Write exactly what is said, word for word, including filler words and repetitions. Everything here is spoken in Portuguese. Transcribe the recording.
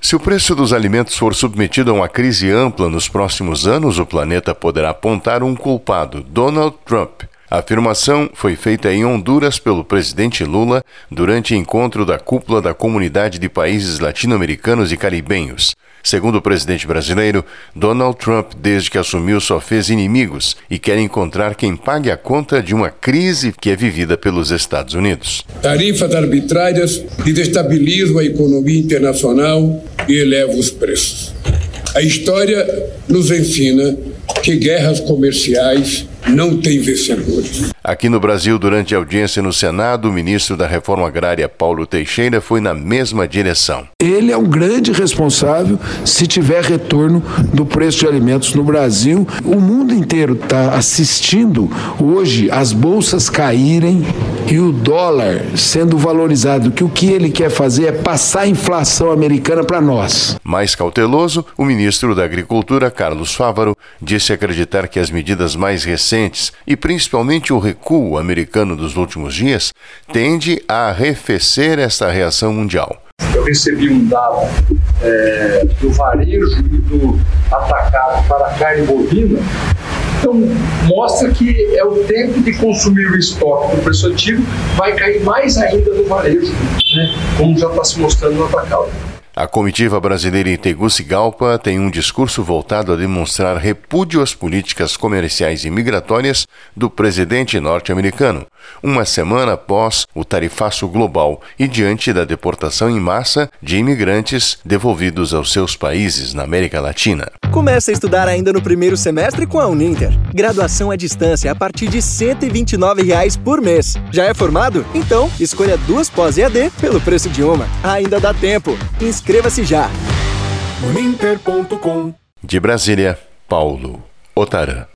Se o preço dos alimentos for submetido a uma crise ampla nos próximos anos, o planeta poderá apontar um culpado, Donald Trump. A afirmação foi feita em Honduras pelo presidente Lula durante encontro da cúpula da Comunidade de Países Latino-Americanos e Caribenhos. Segundo o presidente brasileiro, Donald Trump, desde que assumiu, só fez inimigos e quer encontrar quem pague a conta de uma crise que é vivida pelos Estados Unidos. Tarifas arbitrárias que desestabilizam a economia internacional e elevam os preços. A história nos ensina que guerras comerciais não têm vencedores. Aqui no Brasil, durante a audiência no Senado, o ministro da Reforma Agrária, Paulo Teixeira, foi na mesma direção. Ele é um grande responsável se tiver retorno do preço de alimentos no Brasil. O mundo inteiro está assistindo hoje as bolsas caírem e o dólar sendo valorizado, que o que ele quer fazer é passar a inflação americana para nós. Mais cauteloso, o ministro da Agricultura, Carlos Fávaro, disse acreditar que as medidas mais recentes e principalmente o recuo americano dos últimos dias tende a arrefecer esta reação mundial. Eu recebi um dado é, do varejo e do atacado para a carne bovina. Então, mostra que é o tempo de consumir o estoque do preço antigo, vai cair mais ainda no varejo, né? Como já está se mostrando no atacado. A comitiva brasileira em Tegucigalpa tem um discurso voltado a demonstrar repúdio às políticas comerciais e migratórias do presidente norte-americano, uma semana após o tarifaço global e diante da deportação em massa de imigrantes devolvidos aos seus países na América Latina. Comece a estudar ainda no primeiro semestre com a Uninter. Graduação à distância a partir de cento e vinte e nove reais por mês. Já é formado? Então, escolha duas pós-E A D pelo preço de uma. Ainda dá tempo. Inscreva-se já. Uninter ponto com. De Brasília, Paulo Otarã.